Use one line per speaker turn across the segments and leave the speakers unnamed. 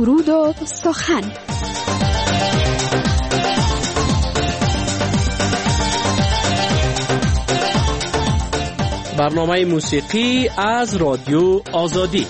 سرود و سخن. برنامه موسیقی از رادیو آزادی.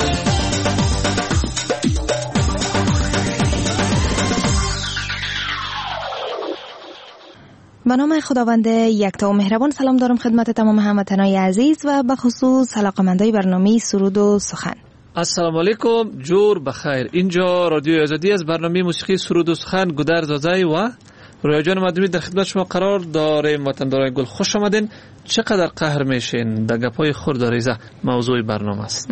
به نام خداوند یکتا و مهربان سلام دارم خدمت تمام هموطنان عزیز و به خصوص علاقه‌مندان برنامه سرود و سخن.
السلام علیکم، جور بخیر. اینجا رادیو آزادی از برنامه موسیقی سرود و سخن گودر زازای و رویا جان مدمی در خدمت شما قرار داریم. وطنداران گل خوش آمدین. چقدر قهر میشین؟ در گپای خورد و ریزه موضوع برنامه است.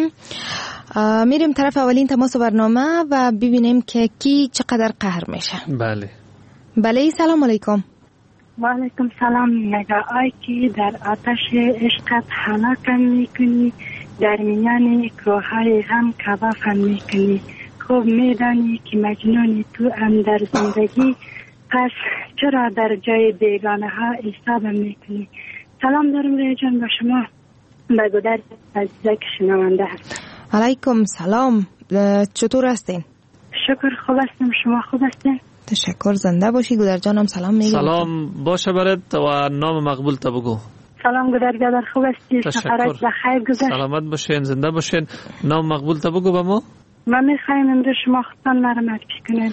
میریم طرف اولین تماس برنامه و ببینیم که کی چقدر قهر میشه. بله سلام علیکم.
و علیکم سلام. نگاهی که در آتش عشقت هلاکم میکنی، در میان کوههای غم کبابم میکنی. خوب میدانی که مجنونی تو هم در زندگی، پس چرا در جای بیگانه ها ایستادم میکنی؟ سلام دارم روی جان با شما، به گودر عزیزه که شنونده هست.
علیکم سلام، چطور هستین؟
شکر خوب هستم، شما خوب هستین؟
تشکر، زنده باشی. گودر جانم سلام میگم.
سلام باشه برات و نام مقبول تا بگو.
سلام گودر جان، خوب هستی؟ سفرت بخیر گذشت؟
سلامت باشین، زنده باشین. نام مقبول تا بگو به ما.
من میخوایم امروز شما خودتان مرا معرفی کنین.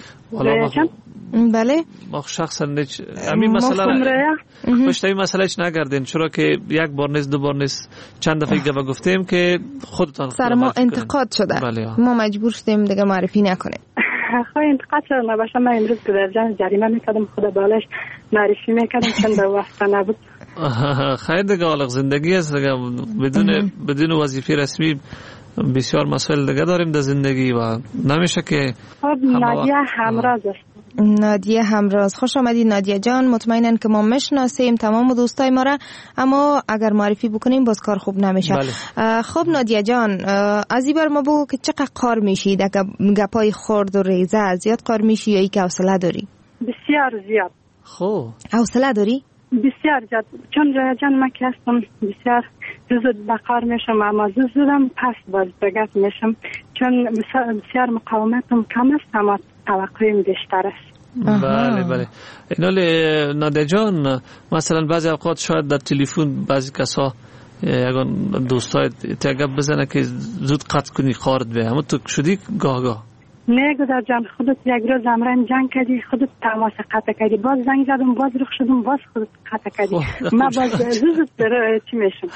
بله
ما شخصا همین مسئله پشت این مسئله چ نگردین، چرا که یک بار نیست دو بار نیست چند دفعه گفت گفتیم که خودتان
سر ما انتقاد شده. ما مجبور شدیم دیگه معرفی نکنیم.
خواهی انتقاد شده نباشه. من امروز گودر جان جریمه میکردم، خدا بالش معرفی میکردم چند دو وقت نبود.
خیر دیگه، حالا زندگی است دیگه. بدون وظیفه رسمی بسیار مسائل دیگه داریم در زندگی و نمیشه که.
خب نادیه همراز است.
نادیه همراز، خوش آمدید نادیه جان. مطمئنن که ما میشناسیم تمام دوستای ما را، اما اگر معرفی بکنیم باز کار خوب نمیشه. خب نادیه جان، از این بر ما بگو که چقدر قار میشید؟ اگر گپای خرد و ریزه زیاد قار میشی یا ای که حوصله داری؟
بسیار زیاد.
خب
حوصله داری؟
بسیار زیاد، چون رویا جان من که هستم بسیار زود بقار میشم، اما زودم پس باز بگت میشم، چون بسیار مقاومتم کم است اما توقعیم بیشتر است.
بله اینال نادیه جان، مثلا بعضی اوقات شاید در تلفن بعضی کسا یگان دوستای تگب بزنه که زود قطع کنی قارد به، اما تو شدی گاه
نه گودر جان، خودت یک روز امرن جنگ کردی، خودت تماس قطع کردی، باز زنگ زدم، باز رخ شدم، باز خودت قطع کردی. ما باز زود برای چی میشم؟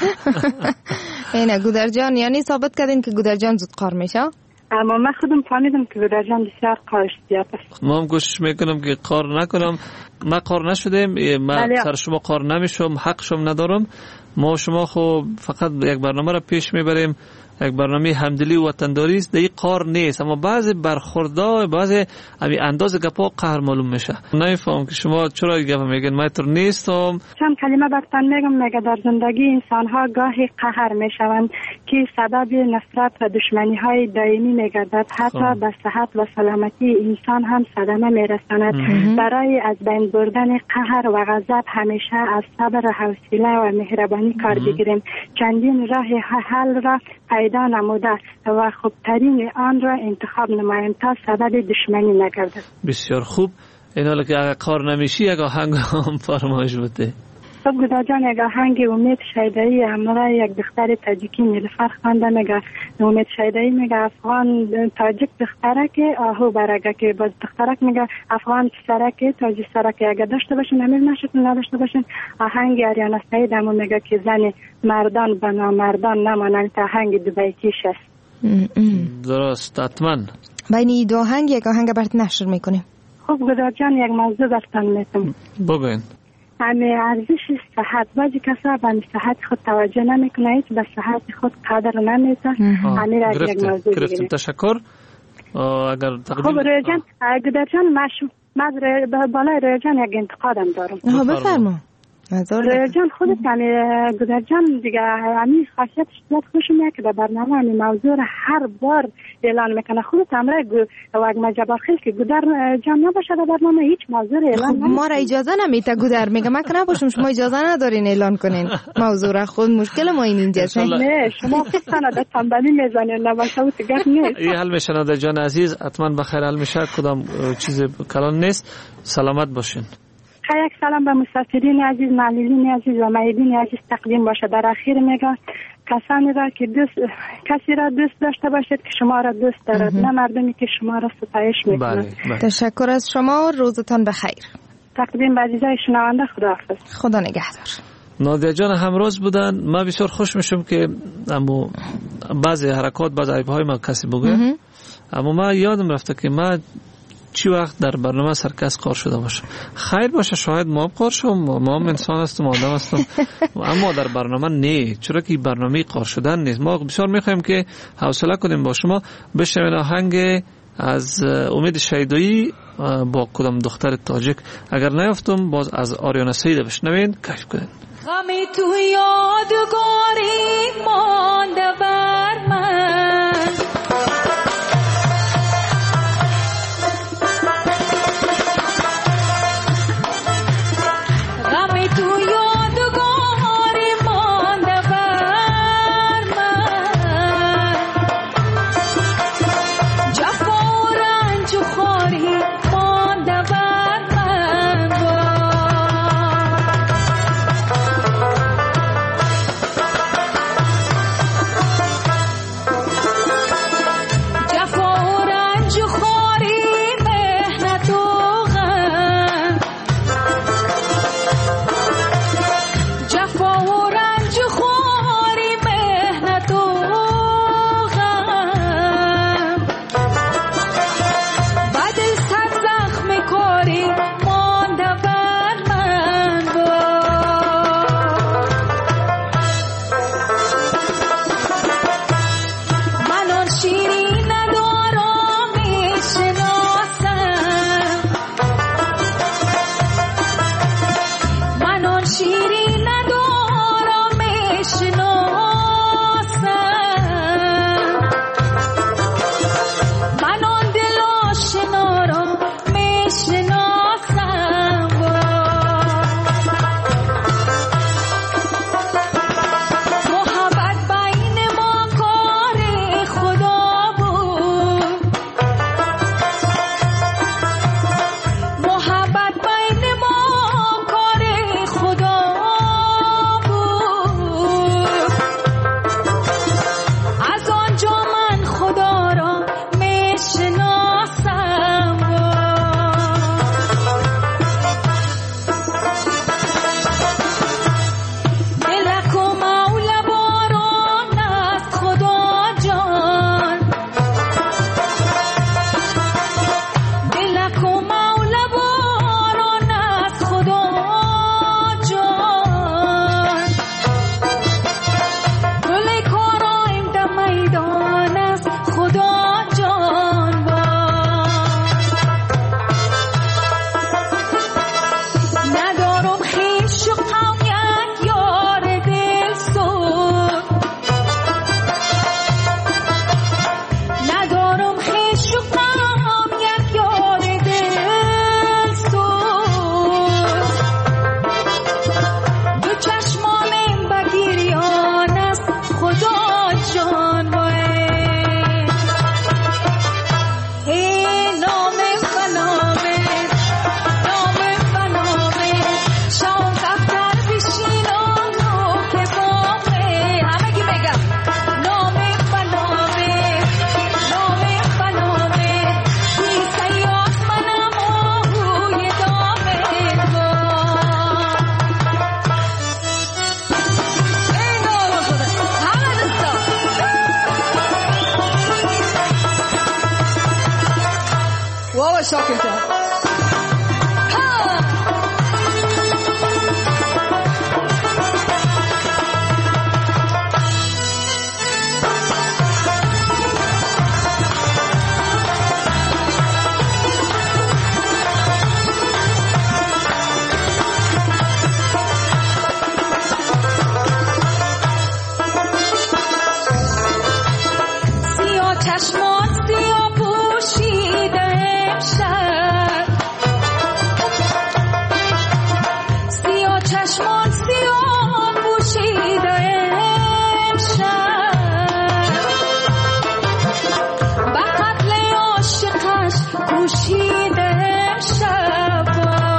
اینه گودر جان، یعنی ثابت کردین که گودر جان زود قار میشه؟
اما من خودم فهمیدم که گودر جان بسیار قارش زیاد است.
ما هم کوشش میکنم که قار نکنم. ما قار نشدیم، من سر شما قار نمیشم، حقشم ندارم. ما شما خب فقط یک برنامه را پیش میبریم، یک برنامه همدلی و وطنداری است، دیگه قار نیست، اما بعضی برخوردها بعضی همین انداز گپا قهر معلوم میشه. نمیفهم که شما چرا گپ میگین. من تو نیستم.
چند کلمه براتون میگم در زندگی انسان ها گاهی قهر میشوند که سبب نفرت و دشمنی های دائمی میگردد، حتی به صحت و سلامتی انسان هم صدمه میرساند. برای از بین بردن قهر و غضب همیشه از صبر و حوصله و مهربانی کار بگیریم. چندین راه حل را پیدا نموده و خوبترین آن را انتخاب نماییم تا سبب دشمنی نگردد.
بسیار خوب. این حالا که اگر کار نمیشی یک آهنگ هم فرمایش بده.
خب گودر جان، یک آهنگ امید شیدایی همراه یک دختر تاجیکی نیلوفر خوانده. میگه امید شیدایی میگه افغان تاجیک دخترک آهو برگه، که باز دخترک میگه افغان سرک تاجیک سرک، اگه داشته باشین امیر نشتون، نداشته باشین آهنگ آریانا سعید همون میگه که زن مردان به نامردان نمانند، تا آهنگ دبی کیش است.
درست، حتما
بین این دو آهنگ یک آهنگ برات نشر میکنیم.
خب گودر جان، یک موضوع براتون میتونم
بگوین.
همه ارزش صحت، بعضی کسا به صحت خود توجه نمیکنه، هیچ به صحت خود قدر نمیده. همه را یک موضوع
گرفتیم. تشکر. اگر تقدیم
خب رویا جان، گودر جان، من بالای رویا جان یک انتقادم دارم.
بفرما.
جان خودت یعنی گذر جان دیگه همین خاصیتش زیاد خوشم میاد که در برنامه همین موضوع را هر بار اعلان میکنه. خودت امره وقت مجبور خیلی که گذر جان نباشه در برنامه هیچ موضوع اعلان نمیکنه.
ما را اجازه نمیده گذر میگه من که نباشم شما اجازه ندارین اعلان کنین موضوع را. خود مشکل ما اینجاست.
نه شما فقط در تنبلی میزنین نباشه و تگه نیست.
این حل میشه نده جان عزیز حتما بخیر حل میشه کدام چیز کلان نیست. سلامت باشین.
یک سلام به مسافرین عزیز، معلولین عزیز و معیدین عزیز تقدیم باشه. در اخیر میگم کسانی را که کسی را دوست داشته باشید که شما را دوست دارد، نه مردمی که شما را ستایش میکنند.
بله.
تشکر از شما، روزتان بخیر.
تقدیم به عزیزای شنونده. خداحافظ.
خدا نگهدار.
نادیا جان همراز بودن. ما بسیار خوش میشم که اما بعضی حرکات بعضی عیب‌های ما کسی بگه، اما ما یادم رفته که ما چی وقت در برنامه سرکس کار شده باشه. خیر باشه شاید ما کار شدم، ما انسان هستم، آدم هستم، اما در برنامه نه، چرا که برنامه کار شدن نیست. ما بسیار میخوایم که حوصله کنیم با شما. بشنوین آهنگ از امید شیدایی با کدام دختر تاجیک اگر نیافتم باز از آریانا سعید بشنوین کیف کنین.
غمی تو یادگاری مانده بر من، غمی تو یادگاری مانده بر من، جفا و رنج و خواری مانده بر من، جفا و رنج و خواری مهنت و غم، جفا و رنج و خواری مهنت و غم، بعد صد زخم کاری مانده بر من من آن شیری ندارم میشناسم، من آن شیری ندارم میشناسم، من آن دل آشنا را میشناسم، محبت بین ما کار خدا بود، محبت بین ما کار خدا بود، از آنجا من خدا را میشناسم، دلک و مولا باران است خدا جان، دلک و مولا باران است خدا جان، گل کارایم در میدان است خدا جان، ندارم خویش و قوم یک یار دل سوز، ندارم خویش و قوم یک یار دل سوز، دو چشمانم به گریان است خدا جان، ای نام فنامه، نام فنامه، شام دفتر بشینان و که بامه، همگی بگم نام فنامه، نام فنامه، کیسه آسمانم آهوی دامه ای نام خدا همه دستا بابا شاکر جان چشمات سیاه پوشیده امشب، سیاه چشمات سیاه پوشیده امشب، به قتل عاشقش کوشیده امشب.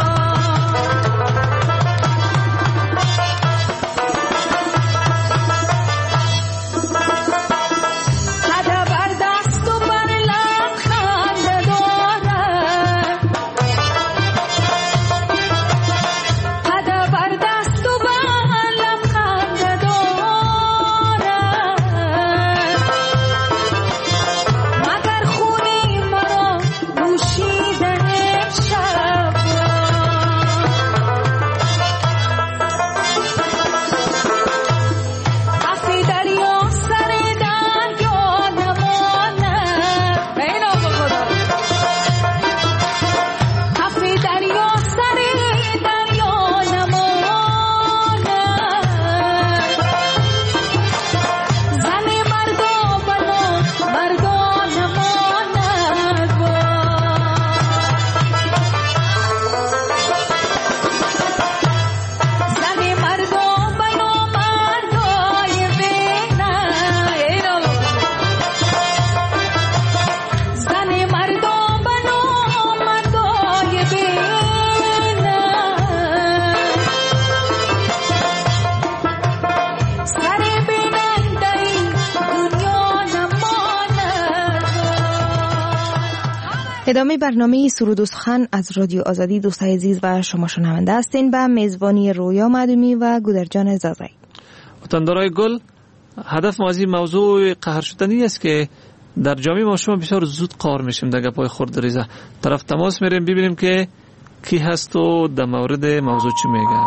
ادامه برنامه سرود و سخن از رادیو آزادی. دوستای عزیز و شما شنونده هستین به میزبانی رویا معدومی و گودرجان زازایی.
وطندارای گل، هدف ما از این موضوع قهر شدنی است که در جامعه ما شما بسیار زود قهر میشیم در گپای خرد ریزه. طرف تماس میریم ببینیم که کی هست و در مورد موضوع چی میگه.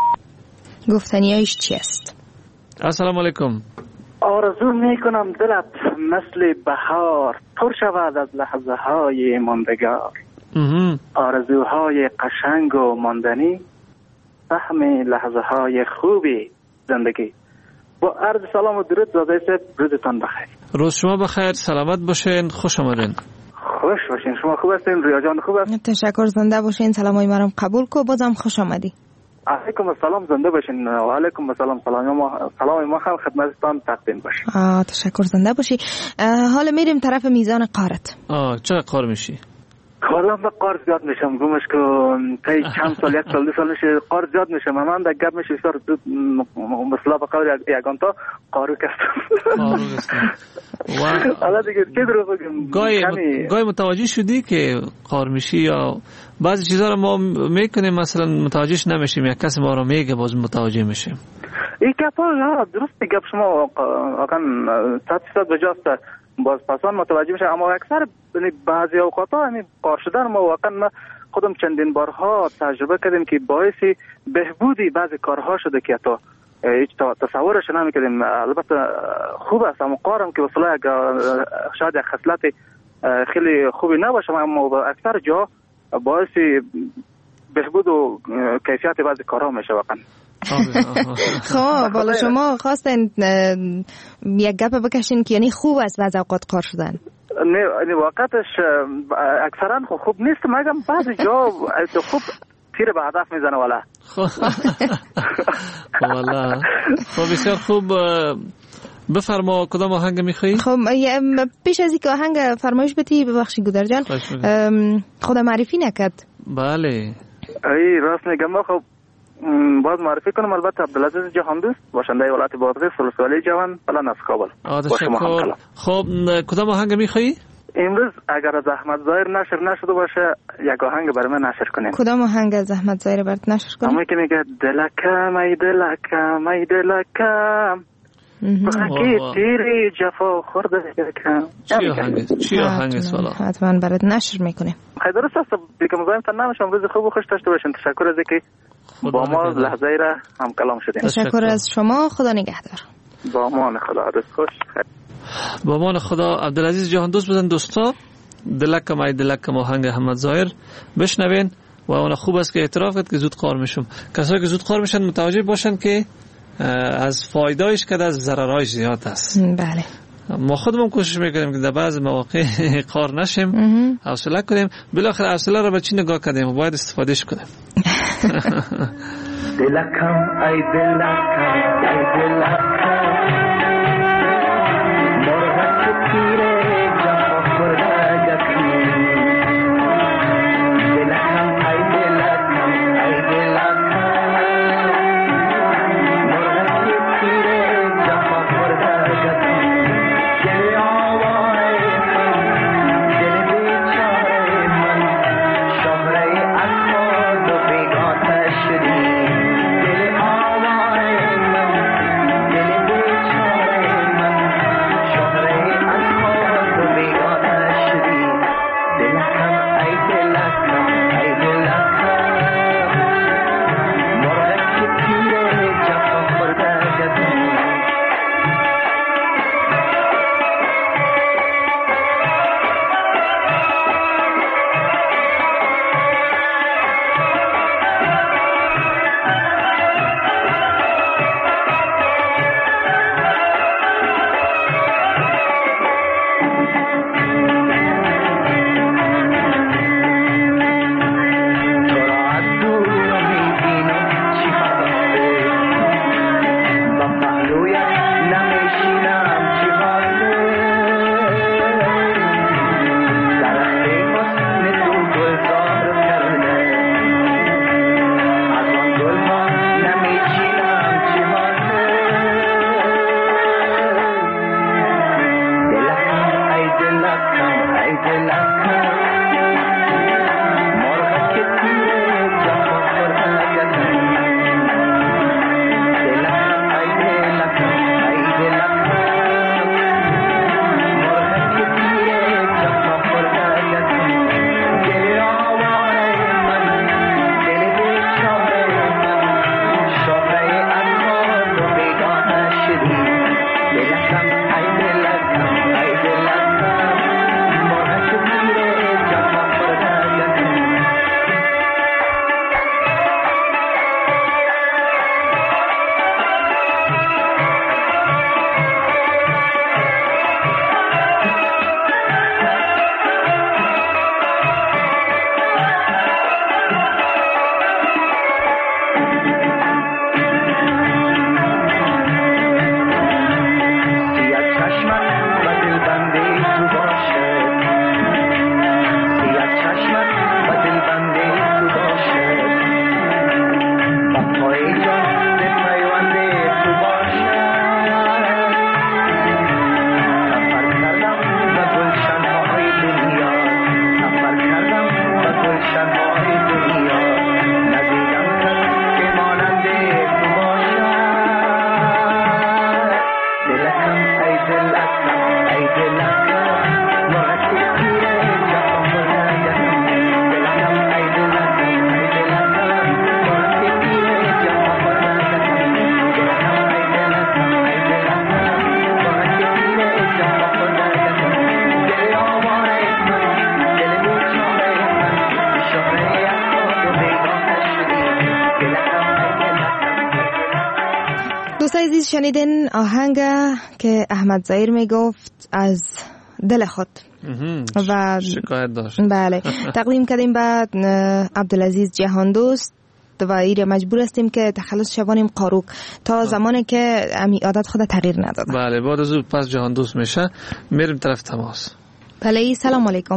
گفتنیایش چی است؟
السلام علیکم.
آرزو میکنم دلت مثل بهار پر شود از لحظه های ماندگار، آرزوهای قشنگ و ماندنی، فهم لحظه های خوبی زندگی. با عرض سلام و درود زاده صاحب، روزتان بخیر.
روز شما بخیر، سلامت باشین، خوش آمدین.
خوش باشین. شما خوب هستین؟ رویا جان خوب است؟
تشکر، زنده باشین. سلامای مرا قبول کو، بازم خوش آمدی.
علیکم السلام، زنده باشین. و علیکم السلام. سلام ما هم خدمتتان تقدیم باشه.
تشکر، زنده باشی. حالا میریم طرف میزان قارت.
چقدر قار میشی؟
حالا من قار زیاد میشم، گمش کن تا چند سال، یک سال دو سال میشه قار زیاد میشم. من در گپ میشه بسیار مثلا به قدر یگان تا قارو کردم. حالا دیگه چه درو بگم،
گاهی متوجه شدی که قار میشی یا بعضی چیزا رو ما میکنیم مثلا متوجهش نمیشیم، یک کسی ما رو میگه باز متوجه میشیم.
این گپا درست گپ شما واقعا 100% بجاست، باز پسان متوجه میشه. اما اکثر بعضی اوقات همین قار شدن ما واقعا خودم چندین بارها تجربه کردیم که باعث بهبودی بعضی کارها شده که تا هیچ تصورش نمیکردیم. البته خوب است، اما قارم که وصله شاید یک خصلت خیلی خوبی نباشه، اما اکثر جا باعث بهبود و کیفیت بعضی کارها میشه واقعا.
خب بالا شما خواستین یک گپ بکشین که یعنی خوب است بعض اوقات قار شدن؟
نه واقعتش اکثرا خوب نیست، مگم بعضی جا خوب تیر به هدف میزنه والا.
والا خب بسیار خوب. بفرما کدام آهنگ میخوایی؟
خب پیش از اینکه آهنگ فرمایش بدی، ببخشی گودر جان، خود معرفی نکرد.
بله
ای راست میگم. خب باز معرفی کنم. البته عبدالعزیز جهاندوست، باشنده ولایت بادغیس، ولسوالی جوان، فلان از کابل.
تشکر. خب کدام آهنگ میخوایی؟
امروز اگر از احمد ظاهر نشر نشده باشه یک آهنگ برای من نشر کنیم.
کدام آهنگ از احمد ظاهر برات نشر کنیم؟
اما که میگه دلکم ای دلکم ای دلکم بخکی تیری جفا خورده کم.
چی آهنگ سوالا؟
حتما برات نشر میکنیم.
خیلی درست است. دیگه مزاحم تن نمیشم. روز خوب و خوش داشته باشین. تشکر از اینکه با ما لحظه ای را هم کلام شدیم.
تشکر از شما. خدا نگهدار.
با امان خدا. روز خوش.
با امان خدا. عبدالعزیز جهاندوست بودن دوستا. دلکم ای دلکم آهنگ احمد ظاهر بشنوین و اون خوب است که اعتراف کرد که زود قار میشم. کسایی که زود قار میشن متوجه باشن که از فایدهش که از ضررهاش زیاد است.
بله.
ما خودمون کوشش میکنیم که در بعض مواقع قار نشیم، حوصله کنیم. بالاخره حوصله رو به چی نگاه کردیم و باید استفادهش کنیم.
دلکم ای دلکم ای دلکم مرغک تیره جفا خورده یکی دلکم ای دلکم ای دلکم مرغک تیره جفا خورده یکی دل آواره من دل بیچاره من شهره اکاد و بیگانه شدی
دوستای عزیز شنیدین آهنگ که احمد ظاهر میگفت از دل خود
و شکایت داشت.
بله تقدیم کردیم به عبدالعزیز جهان دوست و ایره مجبور هستیم که تخلص شوانیم قاروک تا زمانی که امی عادت خود تغییر نداده.
بله بعد از اون پس جهان دوست میشه میریم طرف تماس.
بله سلام علیکم.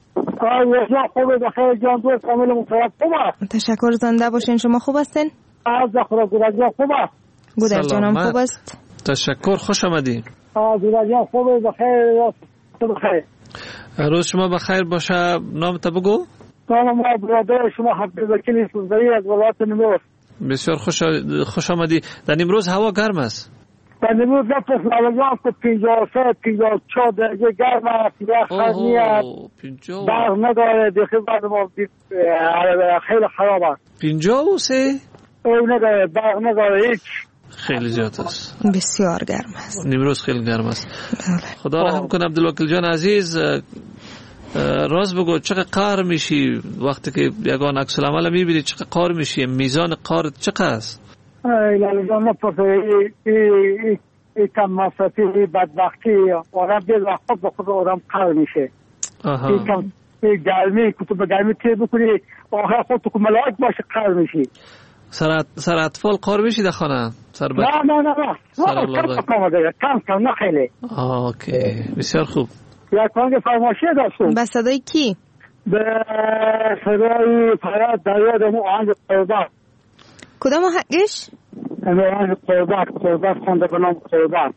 خوبه بخیر جان دوست کامل مصیب خوبه.
تشکر زنده باشین. شما خوب هستین؟
از خدا گودرجان خوبه.
گودر جانم خوب است.
تشکر خوش آمدین.
گودرجان خوبه بخیر بخیر.
روز شما بخیر باشه. نام تا بگو.
نام ما برادر شما عبدالوکیل سوزایی از ولایت نیمروز.
بسیار خوش آمدی. در نیمروز هوا گرم است.
در نیمروز نفس نالجان که 53 54 درجه گرم است. یخ نیست. برق نداره. دیخی بعد ما خیلی خراب است.
53
نداره برق نداره هیچ.
خیلی زیاد است.
بسیار گرم است.
نیمروز خیلی گرم است. خدا رحم کنه عبدالوکیل جان عزیز. راز بگو چقدر قهر میشی وقتی که یگان عکس العمل میبینی؟ چقدر قهر میشی؟ میزان قهر چقدر است؟
لاله جان نپرسه یکم مصرفی بدبختی آدم دل و خود به خود آدم قرار میشه. یکم گرمی که تو به گرمی تیر بکنی آخر خود تو که ملاک باشه قرار میشی.
سر اطفال قار میشی در خانه؟
نه کم نه خیلی.
اوکی بسیار خوب.
یک وانگ فرمایشی داشتم.
به صدای کی؟
به صدای فراد دریا دمو آهنگ قربت.
کدام آهنگش؟
آهنگ قربت خونده به نام قربت.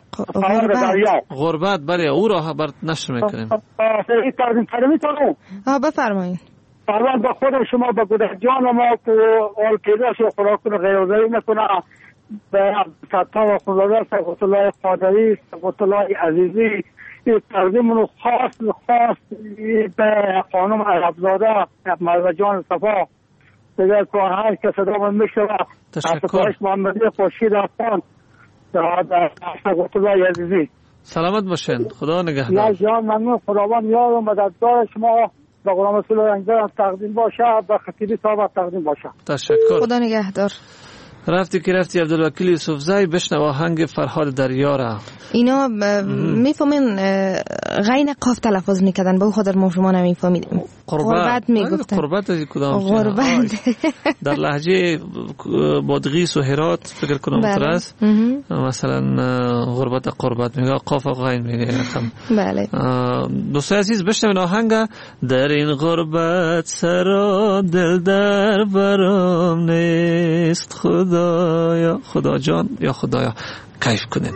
غربت بله او را برات نشر میکنیم.
این ترجمه کردم.
بفرمایید.
اول به خود شما به گوده جان ما که آل پیداش و خوراکون غیرازایی نکنه به فتح و خدادر سقط الله قادری سقط الله عزیزی این تقدیم رو خاص به خانم عربزاده مرزا جان صفا دیگر که هر که صدا من میشه
تشکر
محمدی خورشید افغان سقط الله عزیزی
سلامت باشین خدا نگهدار.
نه جان ممنون خداوند یار و مددگار شما به غلام رسول رنگدار تقدیم باشه به خطیبی صاحب تقدیم باشه.
تشکر
خدا نگهدار.
رفتی عبدالوکیل یوسفزئی بشنو آهنگ فرهاد دریا را.
اینا میفهمین غین قاف تلفظ میکردن به خاطر ما شما نمیفهمیدیم. قربت میگفتن.
قربت از کدام؟
قربت.
در لهجه بادغیس و هرات فکر کنم ترس مثلا قربت میگه قاف و غین میگه.
بله.
دوستای عزیز بشنوین آهنگ در این غربت سرا دل در برام نیست خدا جان یا خدایا کیف کنین.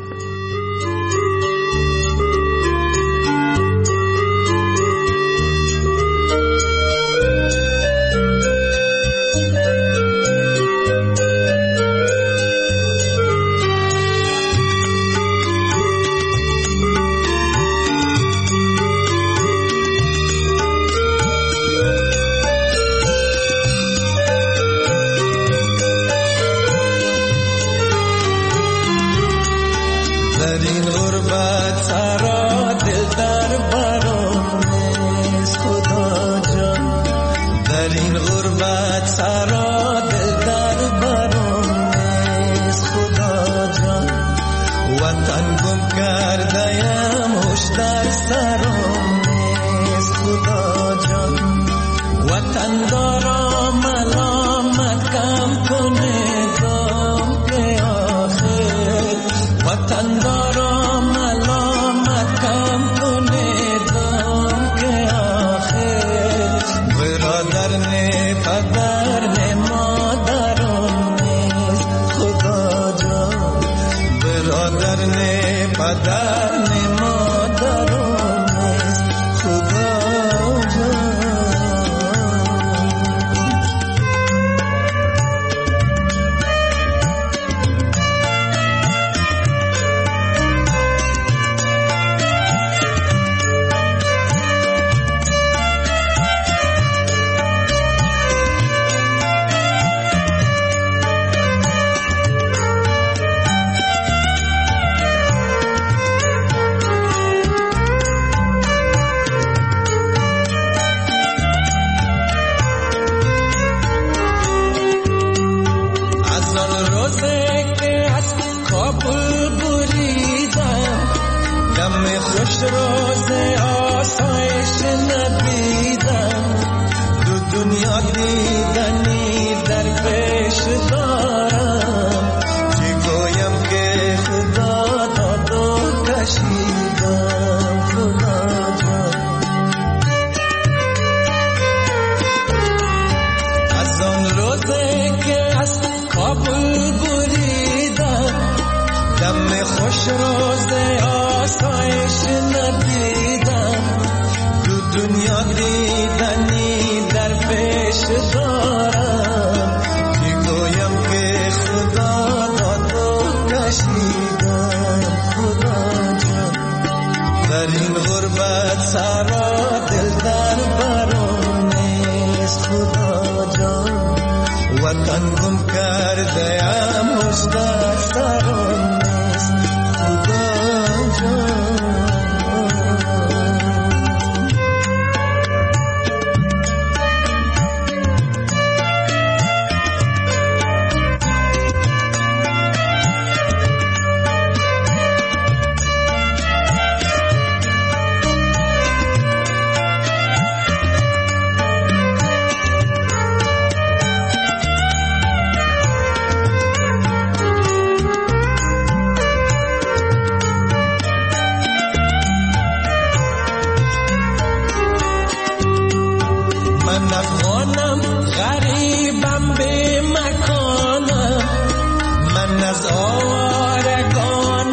من افغانم غریبم به مکانم، من از آوارگان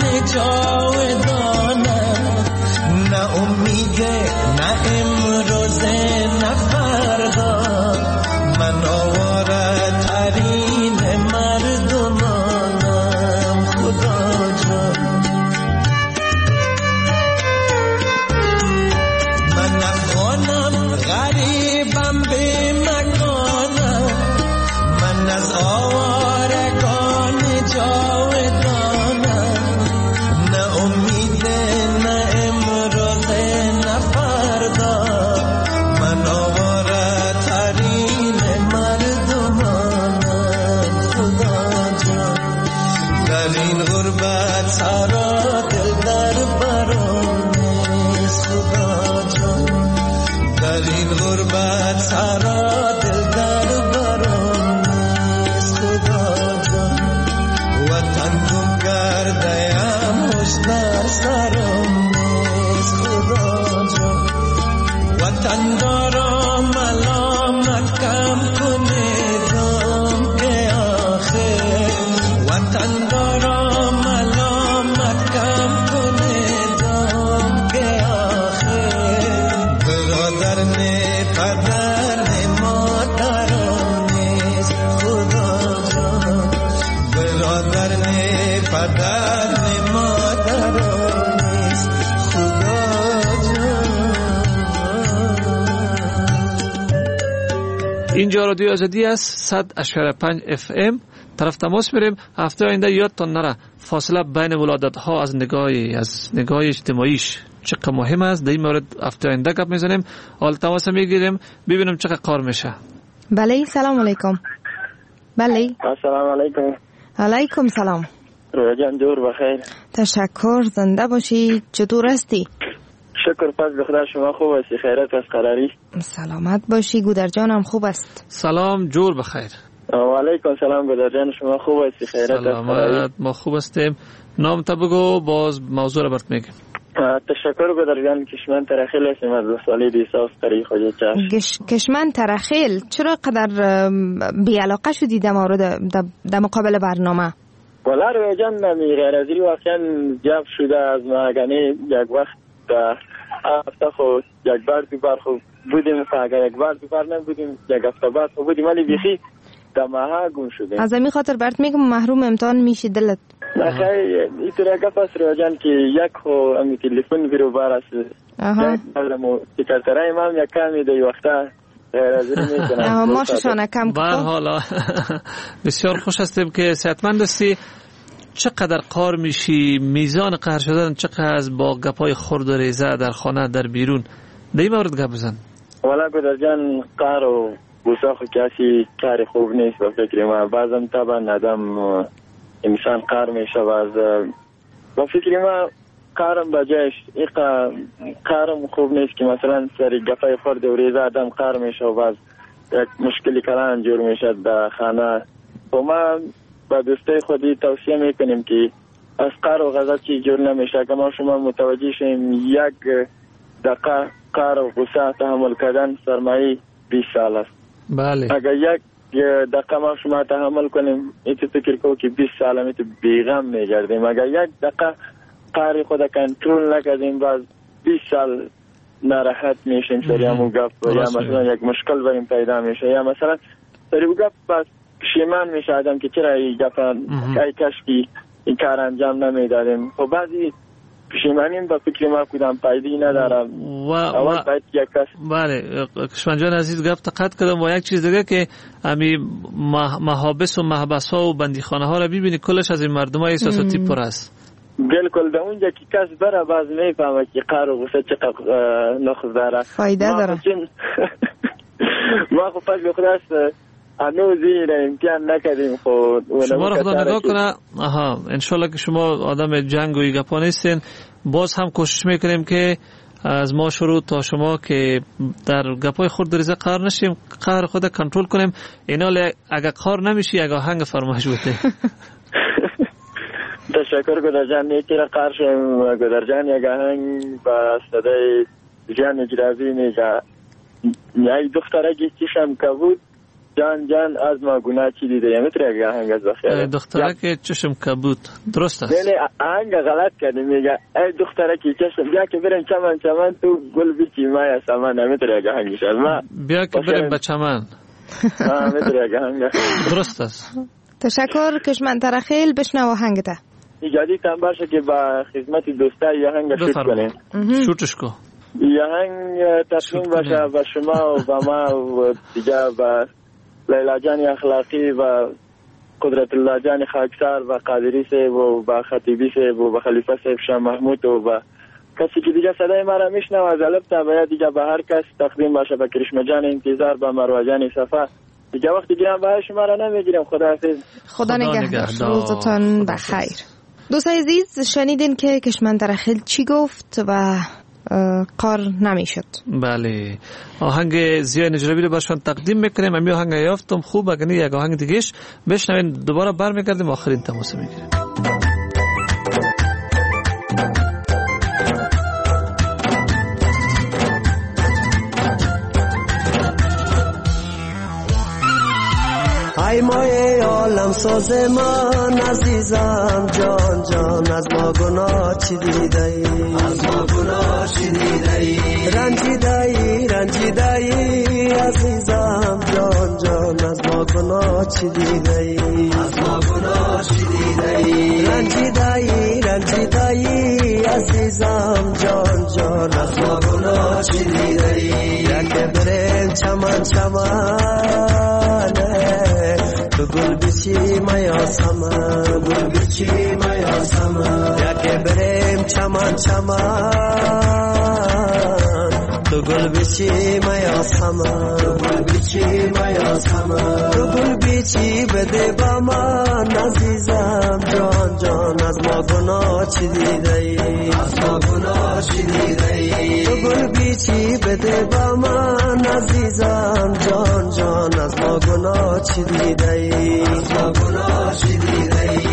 جاودانم، نه امیده نه امروزه نه فردا، من آواره ترین مردمانم خدا جان. من افغانم غریبم به مکانم، من از آوارگان جاودانم، نه امیده نه امروزه نه فردا، من آواره ترین مردمانم خدا جان. در این غربت سرا دل در برام نیست خدا جان، در این غربت سرا دل در برام نیست خدا جان. وطن گم کرده‌ام هوش در سرم نیست خدا جان. وطن دارم ملامت کم کنیدم که آخر، وطن دارم ملامت کم کنیدم که آخر، برادر نه پدر نه مادرم نیست خدا جان، برادر نه پدر نه مادرم نیست خدا جان.
اینجا رادیو آزادی است 100.5 FM. طرف تماس میریم. هفته آینده یادتان نره فاصله بین ولادت ها از نگاه اجتماعیش چقدر مهم است. در این مورد هفته آینده گپ میزنیم. حال تماس میگیریم ببینیم چقدر کار میشه.
بله سلام علیکم. بله
السلام علیکم.
علیکم سلام.
رویا جان جور بخیر.
تشکر، زنده باشی. چطور هستی؟
شکر پس به خدا، شما خوب هستی؟ خیرت از قراری؟
سلامت باشی. گودر جانم خوب است.
سلام جور بخیر.
و علیکم سلام گودر جان، شما خوب هستی؟ خیرت از قراری؟
ما خوب هستیم. نام تا بگو باز موضوع رو برات میگم.
تشکر گودر جان. کشمن ترخیل هستیم از سالی دیساس تاریخ خواجه چشم.
کشمن ترخیل چرا قدر بی‌علاقه شدی در مقابل برنامه؟
والا رویا جان غیر از این واقعا جب شده از ماگانی یک وقت هفته خود یک بار دو بار خود بودیم، اگر یک بار دو بار نبودیم یک هفته بعد خود بودیم، ولی بیخی دماها گم شدیم.
از همین خاطر برات میگم محروم امتحان میشی دلت.
نخیر اینطور گپ است رویا جان که یک خو امی تلفن بیرو بار است، یک برمو سکرترهای ما یک کمی دی وقتا غیر از این میکنم.
ما ششانه کم
کنم. حالا بسیار خوش هستیم که صحتمند هستی. چقدر قهر میشی؟ میزان قهر شدن چقدر از با گپای خرد و ریزه در خانه در بیرون؟ در این مورد گپ بزن.
والا گودر جان قهر و گساخ و کسی کار خوب نیست به فکر ما. بعضم طبعا آدم انسان قهر میشه، با فکر ما قهرم بجایش قهرم خوب نیست که مثلا سری گپای خرد و ریزه آدم قهر میشه و بعض یک مشکلی کلان جور میشه در خانه. و ما با دوستای خودی توصیه میکنیم که از قهر و غضب چی جور نمیشه. اگر ما شما متوجه شیم یک دقیقه قهر و غصه تحمل کردن سرمایه 20 سال است.
بله.
اگر یک دقیقه ما شما تحمل کنیم ایتو فکر کو که 20 سال هم ایتو بیغم میگردیم. اگر یک دقیقه قهر خود کنترل نکردیم باز 20 سال ناراحت میشیم سری همون گپ، یا مثلا یک مشکل بریم پیدا میشه، یا مثلا سری گپ باز پشیمان میشه آدم که چرا این گپ ای کشکی این کار انجام نمیدادیم. خب بعضی پشیمانیم با فکر ما کدام فایده نداره. اول باید یک کس.
بله کشمن جان عزیز گپ تقاطع کردم. و یک چیز دیگه که امی محابس و محبس ها و بندیخانه ها را ببینی کلش از این مردم های احساساتی پر است.
بالکل در اونجا که کس بره باز میفهمه که قهر و غصه چقدر نقص داره،
فایده داره.
ما خب پس به خدا است هنوز این امتحان نکردیم. خود
شما را خدا نگاه کنه. انشالله که شما آدم جنگ و گپا نیستین. باز هم کوشش میکنیم که از ما شروع تا شما که در گپای خورد ریزه قهر نشیم، قهر خود کنترل کنیم. اینا اگه قهر نمیشی اگه هنگ فرمایش بوده.
تشکر گودر جان. نیتیره قهر شیم گودر جان. اگه هنگ با صدای جان اجرابی میگه یعنی دخترکی چشم کبود جان جان از ما گناه چی دیده یا میتونه آهنگ از بخیر
دخترکی چشم کبود درست است
بله آهنگ غلط کرده میگه ای دخترکی چشم بیا که بریم چمن چمن تو گل بیچی ما یا سمن نمیتونه آهنگش از ما
بیا که بریم به چمن
میتونه آهنگ
درست است.
تشکر کشمنتر خیل بشنو آهنگته
ایجادی تن باشه که با خدمت دوستای یه آهنگ شوت کنیم
شوتش کو
یه آهنگ تقدیم باشه با شما و ما و دیگه با لیلا جان اخلاقی و قدرت الله جان خاکسار و قادری صاحب و با خطیبی صاحب و با خلیفه صاحب شاه محمود و با کسی که دیگه صدای ما را میشنه و از الب تا باید دیگه به هر کس تقدیم باشه با کرشمه جان انتظار با مروه جان صفا دیگه وقت دیگه هم به شما را نمیگیرم. خداحافظ.
خدا نگهدار. روزتان بخیر. دوستای عزیز شنیدین که کشمنتر خیل چی گفت و کار نمیشد.
بله آهنگ زیای نجربی رو برشون تقدیم میکنیم. امی آهنگ یافتم خوب اگر نه یک آهنگ دیگهش بشنوین دوباره برمیگردیم آخرین تماس میگیریم.
ای مای عالم ساز من عزیزم جان جان از ما گناه چی دیده ای از ما گناه چی دیده ای رنجیده ای عزیزم جان جان از ما گناه چی دیده ای از ما گناه چی دیده ای رنجیده ای عزیزم جان جان از ما گناه چی دیده ای یک بریم چمن چمن تو گل بیچی مایا سمن گل بیچی مایا سمن یکی بریم چمن چمن تو گل بیچی مایا سمن گل بیچی مایا سمن تو گل بیچی بده با من عزیزم جان جان از ما گناه چی دیده ای از ما گناه چی دیده ای تو گل بیچی بده با من عزیزم جان جان از ما گناه چی دیده ای از ما گناه چی دیده ای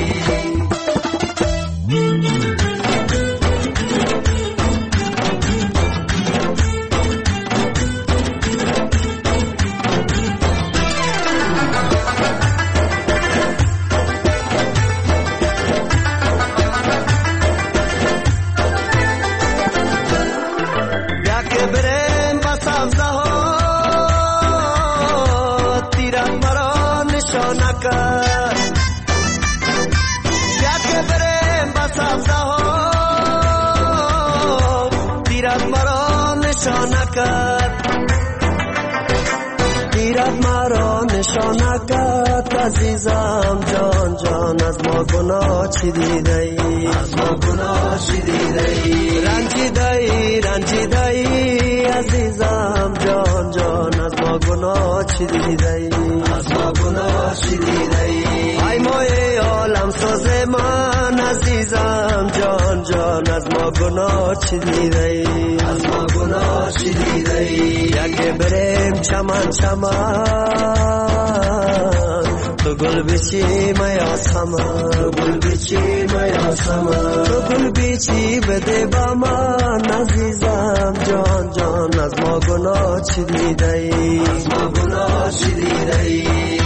نشانکت عزیزم جان جان از ما گناه چی دیده ای از ما گناه چی دیده ای رنجیده ای عزیزم جان جان از ما گناه چی دیده ای از ما گناه چی دیده ای ای مای عالم ساز من عزیزم جان جان از ما گناه چی دیده ای از ما گناه چی دیده ای یکی بریم چمن چمن تو گل بیچی مایا سمن گل بیچی مایا سمن تو گل بیچی بده با من عزیزم جان جان از ما گناه چی دیده ای از ما گناه چی دیده ای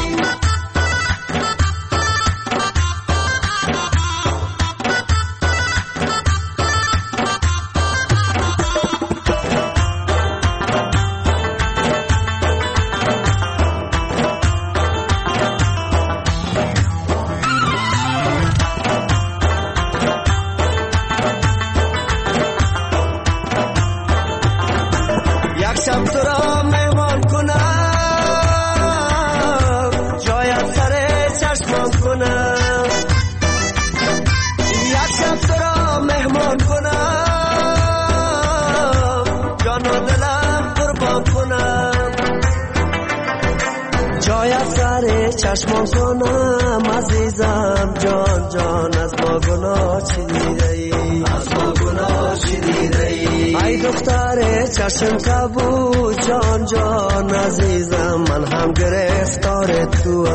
چشمان کنم عزیزم جان جان از ما گناه چی دیده ای از ما گناه چی دیده ای ای دختر چشم کبود جان جان عزیزم من هم گرفتار تو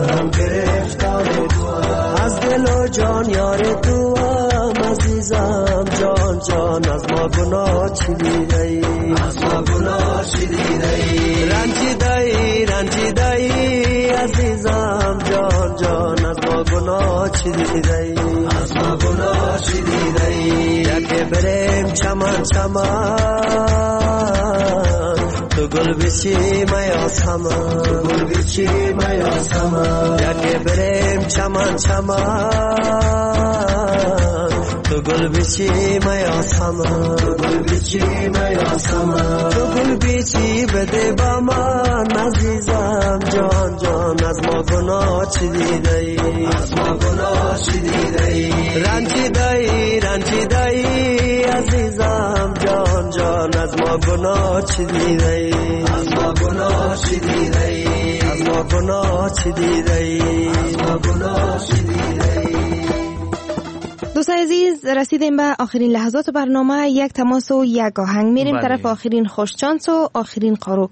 از دل و جان یار تو عزیزم جان جان از ما گناه چی دیده ای از ما گناه چی دیده ای تو گل بچی میاسمن یکی بریم چمن تو گل بچی میاسمن تو گل بچی بده با من عزیزم جان از ما گناه چی دیدی رنجی دایی عزیزم جان از ما گناه چی دیدی
دوستان عزیز رسیدیم به آخرین لحظات برنامه. یک تماس و یک آهنگ میریم طرف آخرین خوشچانس و آخرین قاروک.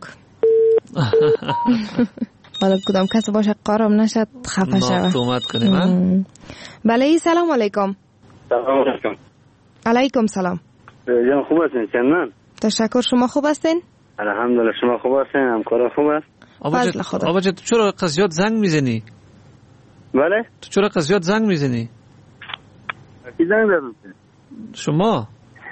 حالا کدام کس باشه قارم نشد خفه شود.
تومت کنیم.
بله سلام علیکم.
سلام علیکم.
علیکم سلام.
جان خوب هستین چندان؟
تشکر. شما خوب هستین؟
الحمدلله. شما خوب هستین؟ همکارا خوب است؟
آباجه تو چرا قضیات زنگ میزنی؟
بله؟
تو چرا قضیات زنگ میزنی؟
کی زنگ زدن؟
شما.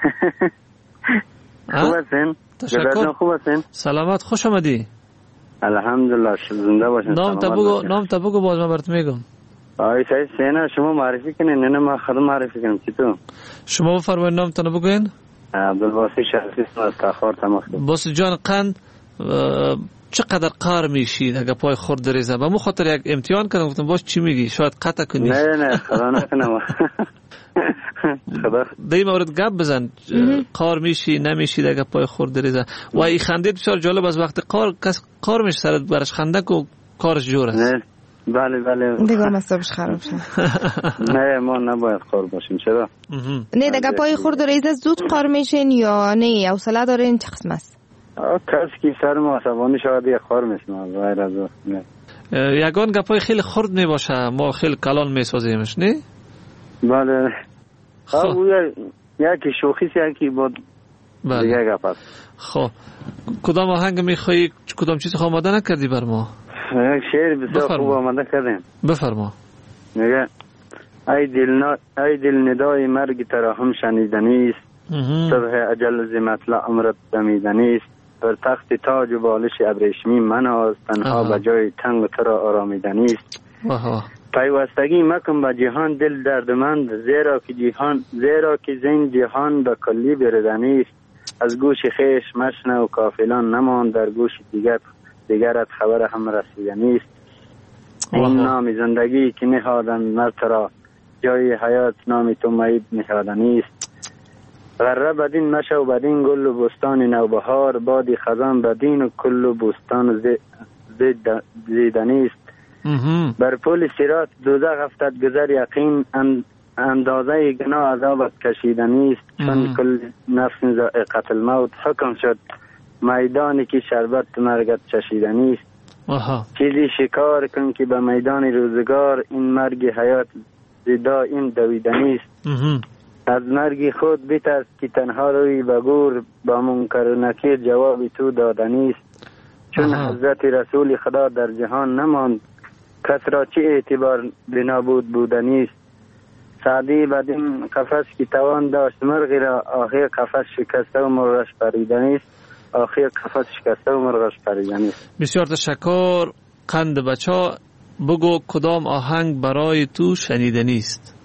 خوب هستین؟
تشکر.
خوب هستین؟
سلامت خوش آمدی.
الحمدلله زنده باشین.
نام تا بگو باز من برات میگم.
آی سینا شما معرفی کنین نه ما خودم معرفی کنم چی تو؟
شما بفرمایید نام تا بگوین.
عبدالباسط شرفی از تخار تماس گرفتم.
باس جان قند چقدر قار میشید اگه پای خورد ریزه؟ با مو خاطر یک امتحان کردم گفتم باش چی میگی شاید قطع کنی.
نه خدا نکنم. خدا
دی مورد گپ بزن. قار میشی نمیشید اگه پای خورد ریزه؟ و این خنده بسیار جالب از وقت قار میشه سرت برش خنده کو کارش جور است.
بله
دیگه مصابش خراب شد.
نه ما نباید قار باشیم. چرا؟
نه دیگه پای خورد ریزه زود قار میشین یا نه حوصله دارین چه قسم است؟
کسی که سر ما عصبانی شود یه خار میشم غیر از نه.
یگان گپای خیلی خرد میباشه ما خیلی کلان میسازیمش نه؟
بله. یکی شوخی یکی بود. دیگه گپ است.
خب کدام آهنگ میخوایی؟ کدام چیز آماده نکردی بر ما؟
یک شعر بسیار خوب آماده کردیم.
بفرما.
میگه ای دل ندای مرگ ترا هم شنیدنی است. صبح اجل ز مطلع عمرت دمیدنی است. بر تخت تاج و بالش ابریشمی مناز تنها به جای تنگ ترا آرامیدنی است. پیوستگی مکن به جهان دل دردمند زیرا که زین جهان به کلی بردنی است. از گوش خیش مشنو کافلان نمان در گوش دیگرت خبر هم رسیدنی است. این نام زندگی که نهادن مرترا جای حیات نام تو معید نهادنی است. غره بدین مشو بدین گل و بستان نوبهار بادی خزان بدین و کل و بستان زیدنی است. بر پل صراط دوزخ افتد گذر یقین اندازه گناه عذابت کشیدنی است. چون کل نفس ذائقه الموت حکم شد میدانی که شربت مرگت چشیدنی است. چیزی شکار کن که به میدان روزگار این مرگ حیات زیدا این دویدنی است. از مرگ خود بترس که تنها روی به گور با منکر و نکیر جواب تو دادنی است. چون حضرت رسول خدا در جهان نماند کس را چه اعتبار بنابود بودنی است. سعدی بدین قفس که توان داشت مرغی را آخر قفس شکسته و مرغش پریدنی است.
بسیار تشکر. قند بچا بگو کدام آهنگ برای تو شنیدنی است؟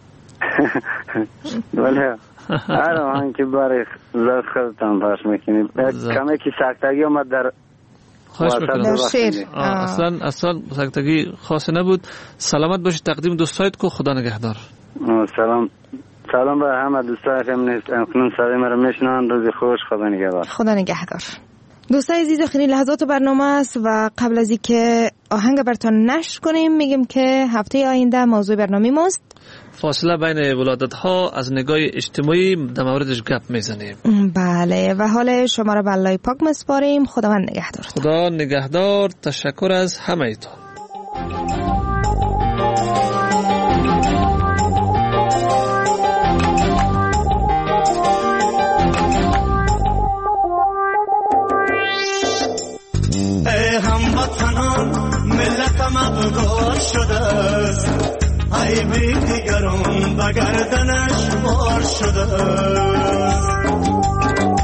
بله هر آهنگ که برای خودتان پخش میکنید. کمی که سکتگی اومد در
شعر.
اصلا سکتگی خاص نبود. سلامت باشید. تقدیم دوستایت کو. خدا نگهدار.
سلام به همه دوستای کنون صدای مرا میشنن. روز خوش. خدا نگهدار.
خدا نگهدار. دوستای عزیز آخرین لحظات برنامه است و قبل از اینکه آهنگ براتون نشر کنیم میگیم که هفته آینده موضوع برنامه ماست
فاصله بین ولادت ها از نگاه اجتماعی در موردش گپ میزنیم.
بله و حال شما را به الله پاک میسپاریم. خداوند نگهدار.
خدا نگهدار. تشکر از همه ایتان.
هموطنان ملت مغرور شده است. ای بی دیگران به گردنش بار شده است.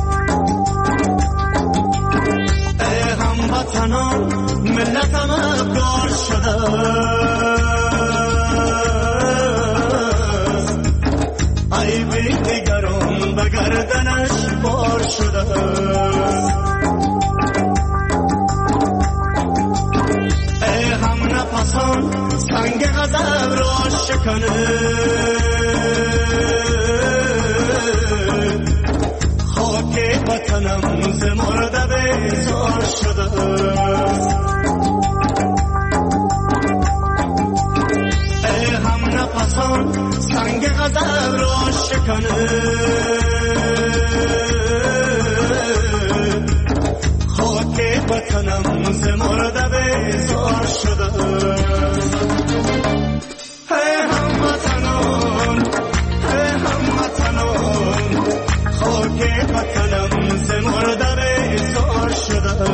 هموطنان ملتم افگار شده عیب دیگران به گردنش بار شده ای هم نفسان سنگ غضب را شکنه خاک وطنم ز مرده بیزار شده ای هم نفسان سنگ غضب را شکنه خاک وطنم ز مرده بیزار شده ای هموطنان ای هموطنان خاک وطنم ز مرده بیزار شده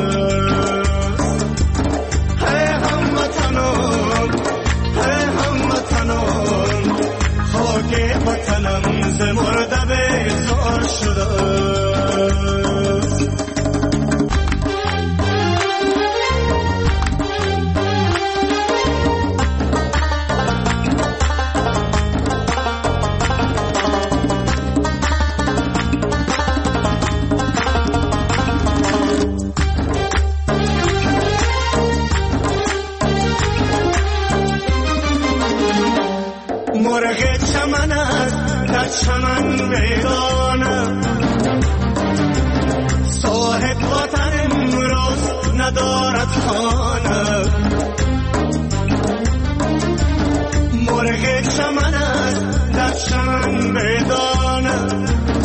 ای هموطنان ای هموطنان خاک وطنم ز مرده بیزار شده مرغ چمن است در چمن میدانم صاحب وطن امروز ندارد خانه مرغ چمن است در چمن میدانم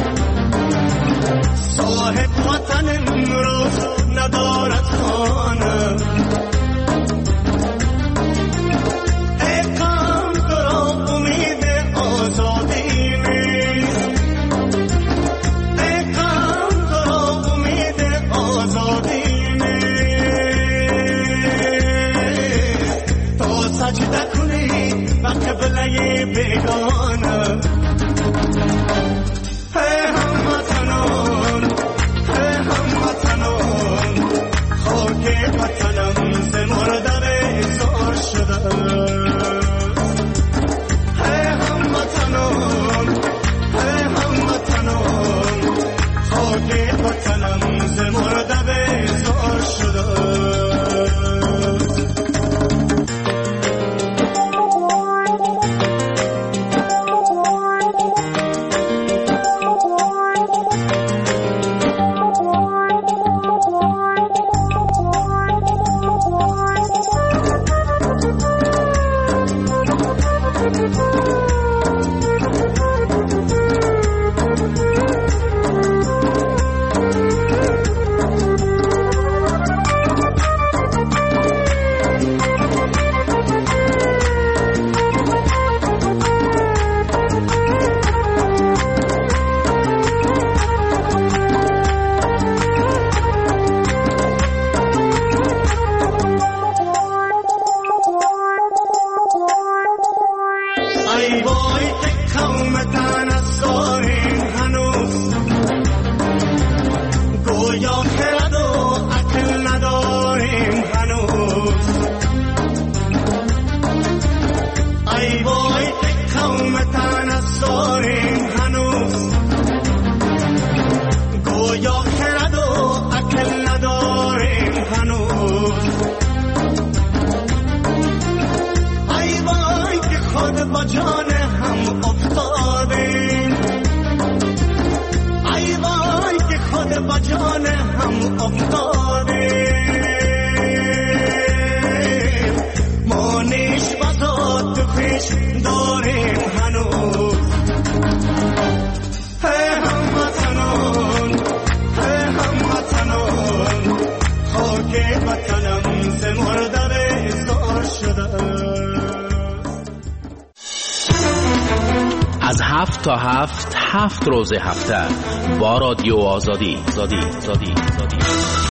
صاحب وطن امروز ندارد خانه بیگانه ای هموطنان ای هموطنان خاک وطنم ز مرده بیزار شده ای هموطنان ای هموطنان خاک وطنم ز مرده بیزار شده
از 7 تا 7 روز هفته با رادیو آزادی.